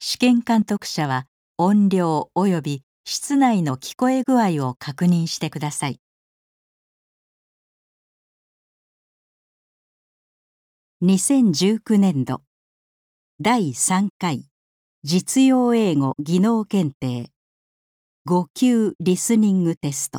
試験監督者は音量及び室内の聞こえ具合を確認してください。2019年度第3回実用英語技能検定5級リスニングテスト。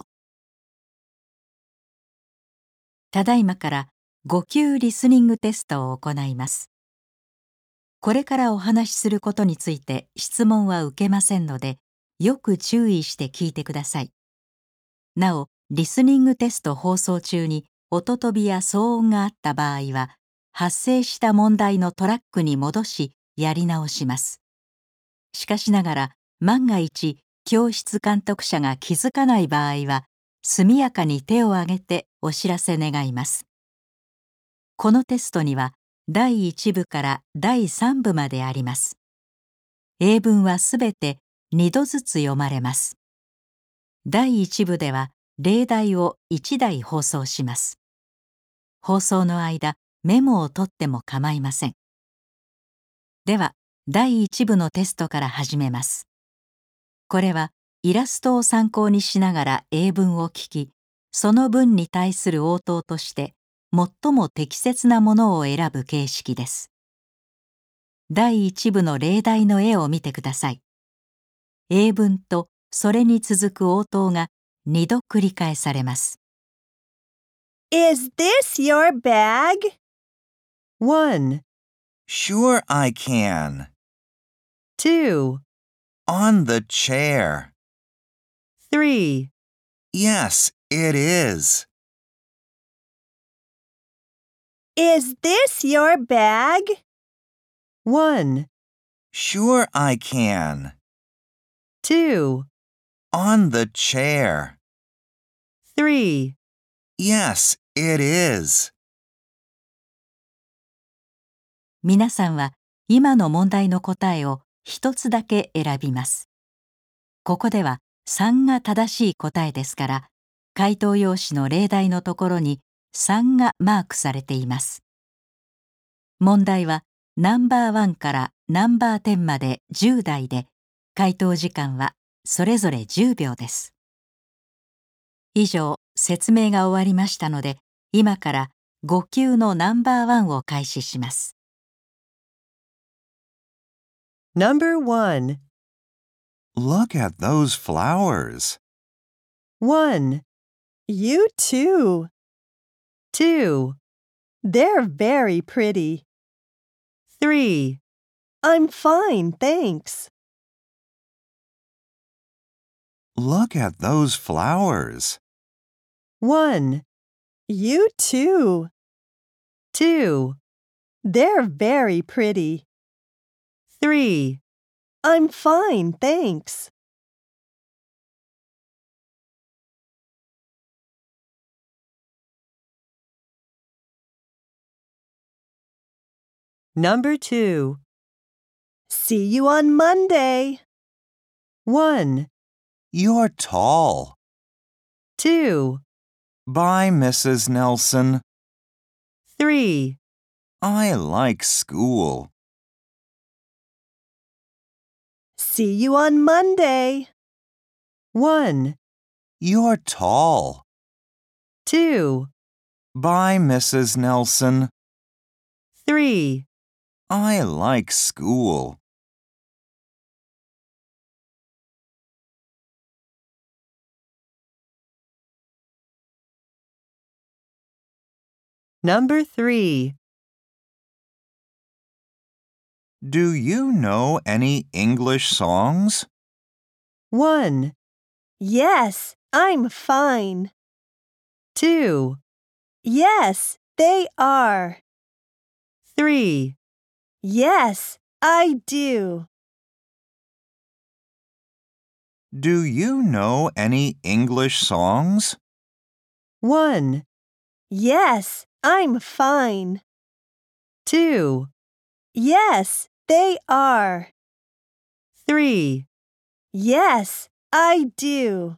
ただいまから5級リスニングテストを行います。これからお話しすることについて質問は受けませんので、よく注意して聞いてください。なお、リスニングテスト放送中に音飛びや騒音があった場合は、発生した問題のトラックに戻しやり直します。しかしながら、万が一教室監督者が気づかない場合は、速やかに手を挙げてお知らせ願います。このテストには第1部から第3部まであります。英文はすべて2度ずつ読まれます。第1部では例題を1題放送します。放送の間、メモを取っても構いません。では、第1部のテストから始めます。これはイラストを参考にしながら英文を聞き、その文に対する応答として最も適切なものを選ぶ形式です。第1部の例題の絵を見てください。英文とそれに続く応答が2度繰り返されます。 Is this your bag? 1, Sure I can. 2, On the chair. 3. Yes, it is. Is this your bag? 1, Sure I can. 2, On the chair. 3. Yes, it is. 皆さんは今の問題の答えを一つだけ選びます。ここでは3が正しい答えですから、回答用紙の例題のところに3がマークされています。問題はナンバー1からナンバー10まで10題で、回答時間はそれぞれ10秒です。以上、説明が終わりましたので、今から5級のナンバー1を開始します。 Number 1. Look at those flowers. 1. You too. 2. They're very pretty. 3. I'm fine, thanks. Look at those flowers. 1. You too. 2. They're very pretty. 3. I'm fine, thanks. Number 2. See you on Monday. 1, You're tall. 2, Bye, Mrs. Nelson. 3. I like school. See you on Monday. 1, You're tall. 2, Bye, Mrs. Nelson. 3. I like school. Number 3. Do you know any English songs? 1. Yes, I'm fine. 2. Yes, they are. 3. Yes, I do. Do you know any English songs? 1. Yes, I'm fine. 2. Yes, they are. 3. Yes, I do.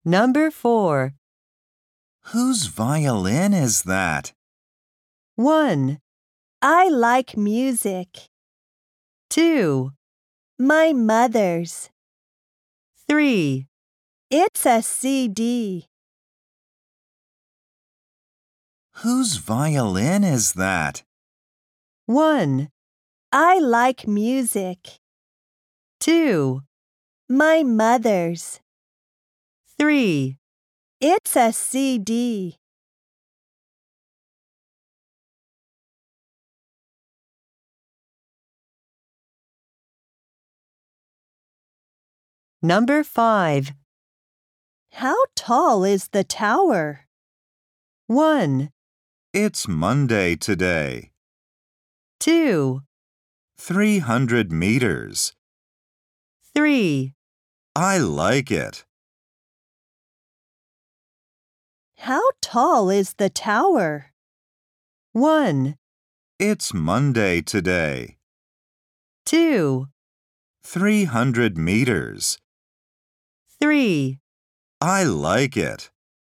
Number 4. Whose violin is that? 1. I like music. 2. My mother's. 3. It's a CD. Whose violin is that? 1. I like music. 2. My mother's. 3. It's a CD. Number 5. How tall is the tower? 1. It's Monday today. 2. 300 meters. 3. I like it. How tall is the tower? 1. It's Monday today. 2. 300 meters. 3. I like it.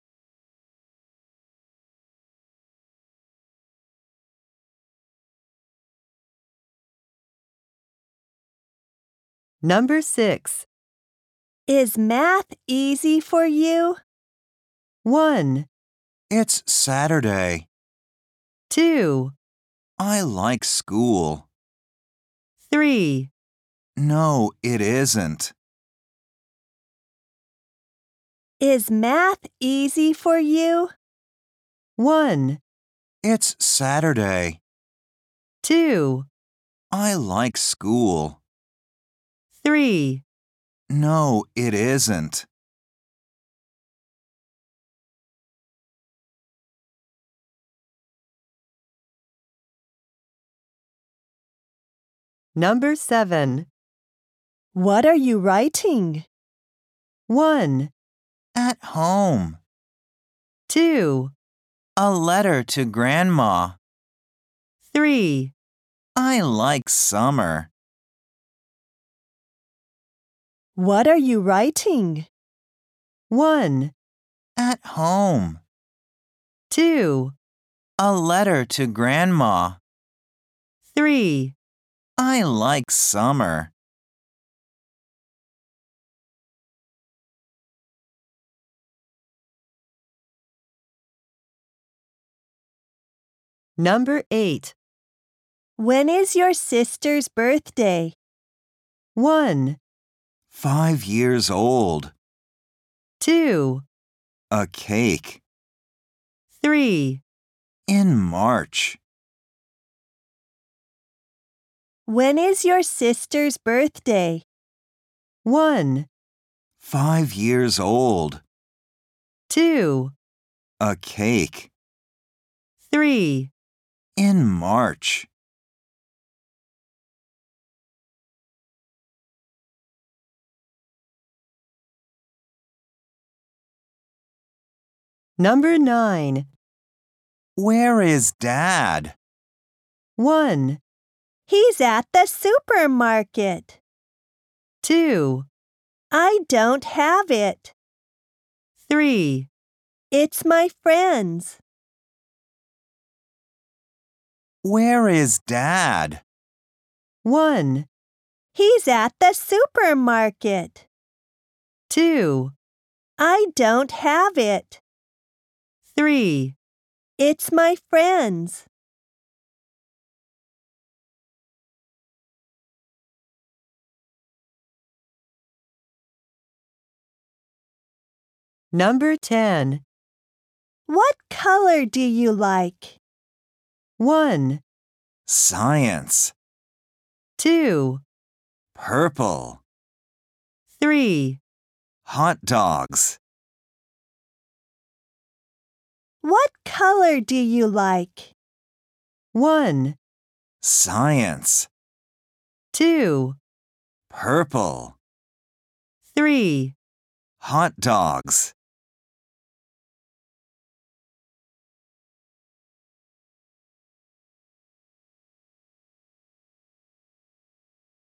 Number 6. Is math easy for you? 1. It's Saturday. 2. I like school. 3. No, it isn't. Is math easy for you? 1. It's Saturday. 2. I like school. 3. No, it isn't. Number 7. What are you writing? 1. At home. 2. A letter to Grandma. 3. I like summer. What are you writing? 1. At home. 2. A letter to Grandma. 3. I like summer. Number 8. When is your sister's birthday? 1. 5 years old. 2. A cake. 3. In March. When is your sister's birthday? 1. 5 years old. 2. A cake. 3. In March. Number 9. Where is Dad? 1. He's at the supermarket. 2. I don't have it. 3. It's my friend's. Where is Dad? 1. He's at the supermarket. 2. I don't have it. 3. It's my friend's. Number 10. What color do you like? 1. Science. 2. Purple. 3. Hot dogs. What color do you like? 1. Science. 2. Purple. 3. Hot dogs.